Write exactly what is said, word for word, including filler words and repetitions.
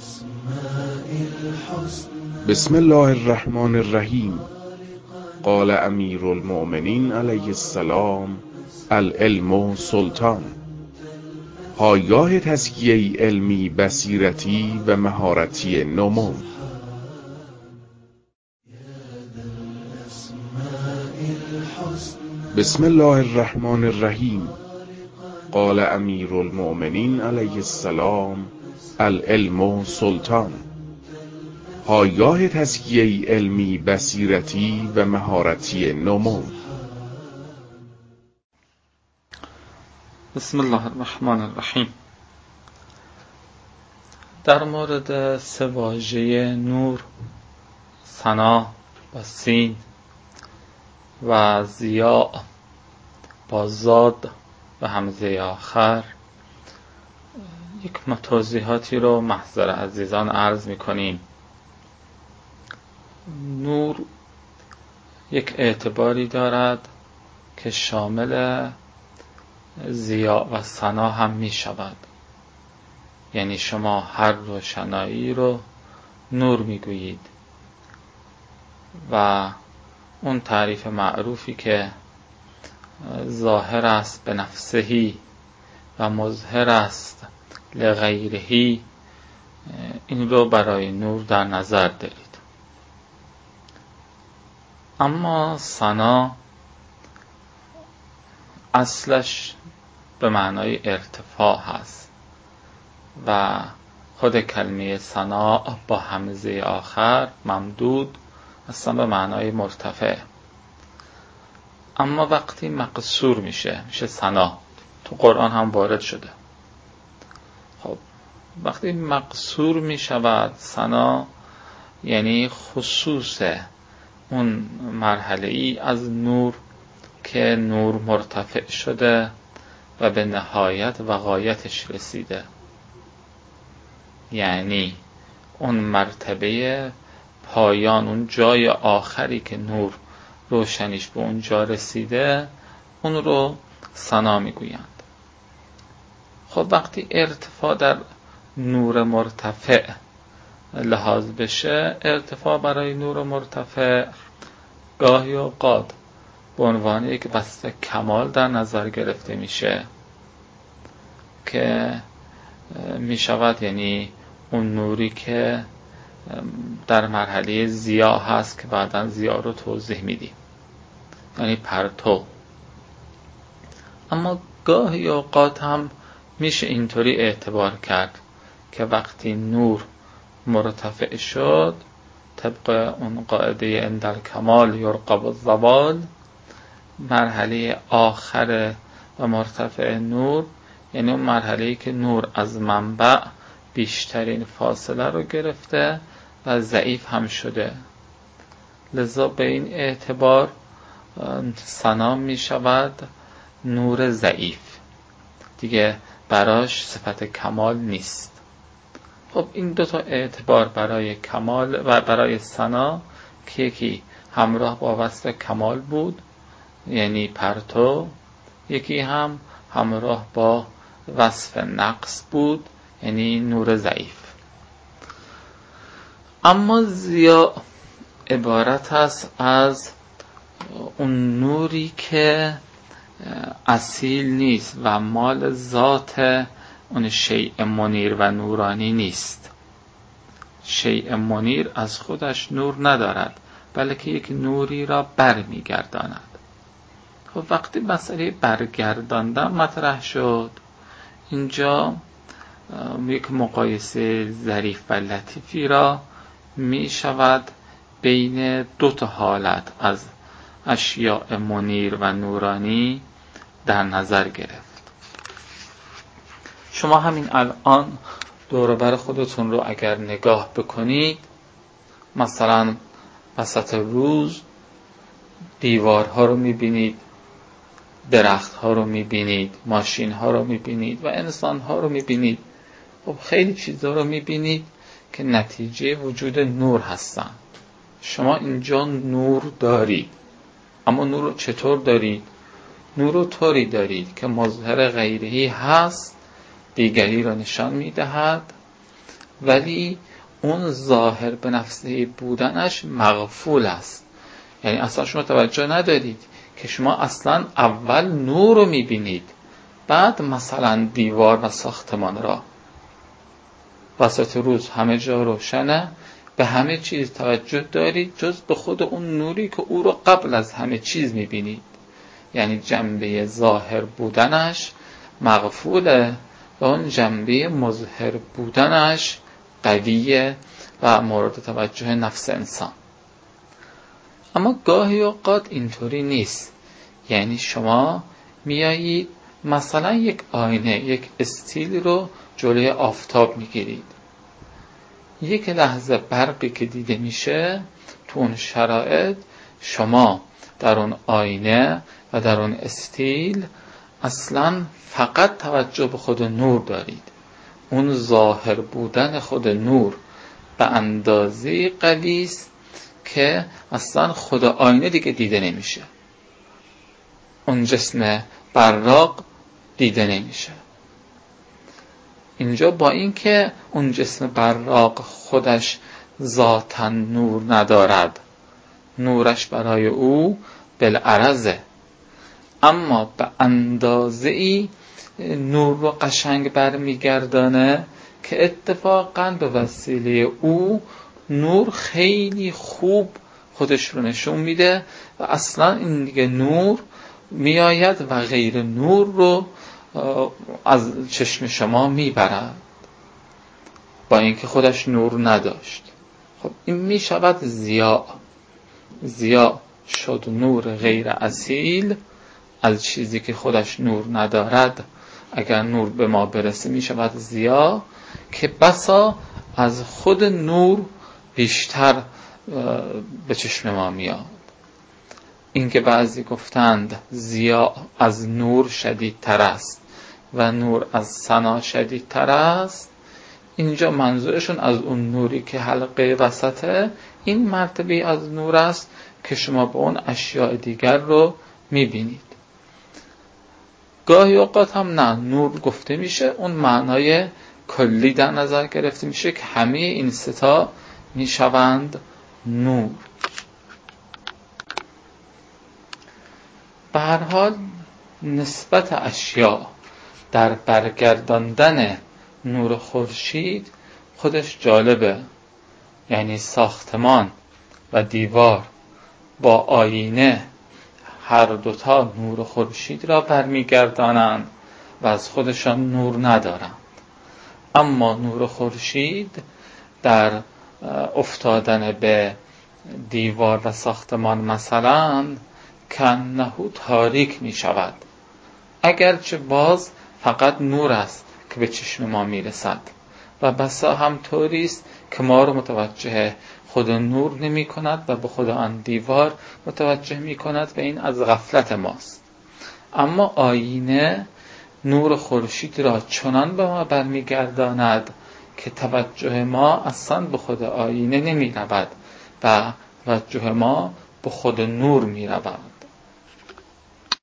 بسم الله الرحمن الرحیم. قال امیر المؤمنین علیه السلام: العلم سلطان. پایگاه تزکیه علمی، بصیرتی و مهارتی نمو. بسم الله الرحمن الرحیم. قال امیر المؤمنین علیه السلام: العلم سلطان. پایگاه تزکیه علمی، بصیرتی و مهارتی نمو. بسم الله الرحمن الرحیم. در مورد سه واژه نور، ثنا با سین و ضیاء با زاد و همزه آخر یک توضیحاتی رو محضر عزیزان عرض می‌کنیم. نور یک اعتباری دارد که شامل ضیاء و ثنا هم می شود. یعنی شما هر روشنایی رو نور می گویید و اون تعریف معروفی که ظاهر است به نفسهی و مظهر است لغیرهی، این رو برای نور در نظر دارید. اما ثنا اصلش به معنای ارتفاع هست و خود کلمه ثنا با همزه آخر ممدود اصلا به معنای مرتفع. اما وقتی مقصور میشه میشه ثنا. تو قرآن هم وارد شده. خب وقتی مقصور میشود ثنا یعنی خصوص اون مرحله ای از نور که نور مرتفع شده و به نهایت و غایتش رسیده. یعنی اون مرتبه پایان، اون جای آخری که نور روشنیش به اونجا رسیده، اون رو ثنا میگویند. خب وقتی ارتفاع در نور مرتفع لحاظ بشه، ارتفاع برای نور مرتفع گاهی اوقات به عنوان یک وصف کمال در نظر گرفته میشه که میشود یعنی اون نوری که در مرحله ضیاء هست که بعداً ضیاء رو توضیح میدیم، یعنی پرتو. اما گاهی اوقات هم میشه اینطوری اعتبار کرد که وقتی نور مرتفع شد، طبق اون قاعده عند الکمال یرقب الزوال، مرحله آخر و مرتفع نور یعنی اون مرحله‌ای که نور از منبع بیشترین فاصله رو گرفته و ضعیف هم شده. لذا به این اعتبار ثنا می شود نور ضعیف، دیگه براش صفت کمال نیست. خب این دو تا اعتبار برای کمال و برای ثنا که یکی همراه با وصف کمال بود یعنی پرتو، یکی هم همراه با وصف نقص بود یعنی نور ضعیف. اما ضیاء عبارت است از اون نوری که اصیل نیست و مال ذات اون شیء منیر و نورانی نیست. شیء منیر از خودش نور ندارد بلکه یک نوری را برمیگرداند. خب وقتی مسئله برگرداندن مطرح شد، اینجا یک مقایسه ظریف و لطیفی را می شود بین دو تا حالت از اشیاء منیر و نورانی در نظر گرفت. شما همین الان دور و بر خودتون رو اگر نگاه بکنید، مثلا وسط روز دیوارها رو میبینید، درختها رو میبینید، ماشینها رو میبینید و انسانها رو میبینید. خب خیلی چیزها رو میبینید که نتیجه وجود نور هستن. شما اینجا نور دارید، اما نور رو چطور دارید؟ نور رو طوری دارید که مظهر غیرهی هست، دیگری را نشان میدهد ولی اون ظاهر به نفسه بودنش مغفول است. یعنی اصلا شما توجه ندارید که شما اصلا اول نور رو میبینید، بعد مثلا دیوار و ساختمان را. وسط روز همه جا روشنه، به همه چیز توجه دارید جز به خود اون نوری که او رو قبل از همه چیز میبینید. یعنی جنبه ظاهر بودنش مغفوله و اون جنبه مظهر بودنش قویه و مورد توجه نفس انسان. اما گاهی اوقات اینطوری نیست. یعنی شما میایید مثلا یک آینه، یک استیل رو جلوی آفتاب میگیرید، یک لحظه برقی که دیده میشه تو اون شرایط، شما در اون آینه و در اون استیل اصلا فقط توجه به خود نور دارید. اون ظاهر بودن خود نور به اندازه قوی است که اصلا خود آینه دیگه دیده نمیشه، اون جسم براق دیده نمیشه. اینجا با این که اون جسم براق خودش ذاتاً نور ندارد، نورش برای او بالعرضه، اما به اندازه‌ای نور رو قشنگ برمیگردانه که اتفاقاً به وسیله او نور خیلی خوب خودش رو نشون میده و اصلا این دیگه نور میآید و غیر نور رو از چشم شما میبرد، با اینکه خودش نور نداشت. خب این میشود ضیاء. ضیاء شد نور غیر اصیل از چیزی که خودش نور ندارد. اگر نور به ما برسه میشود ضیاء که بسا از خود نور بیشتر به چشم ما میاد. اینکه بعضی گفتند ضیاء از نور شدیدتر است و نور از ثنا شدیدتر است، اینجا منظورشون از اون نوری که حلقه وسطه، این مرتبه از نور است که شما به اون اشیاء دیگر رو میبینید. گاهی اوقات هم نه، نور گفته میشه اون معنای کلی در نظر گرفته میشه که همه این ستا میشوند نور. به هر حال نسبت اشیاء در برگرداندن نور خورشید خودش جالبه. یعنی ساختمان و دیوار با آینه هر دوتا نور خورشید را برمیگردانند و از خودشان نور ندارند، اما نور خورشید در افتادن به دیوار و ساختمان مثلا کأنه تاریک می شود، اگرچه باز فقط نور است که به چشم ما می رسد و بسا هم طوری است که ما رو متوجه خود نور نمی کند و به خود آن دیوار متوجه می کند و این از غفلت ماست. اما آینه نور خورشید را چنان به ما برمی گرداند که توجه ما اصلا به خود آینه نمی رود و توجه ما به خود نور می رود.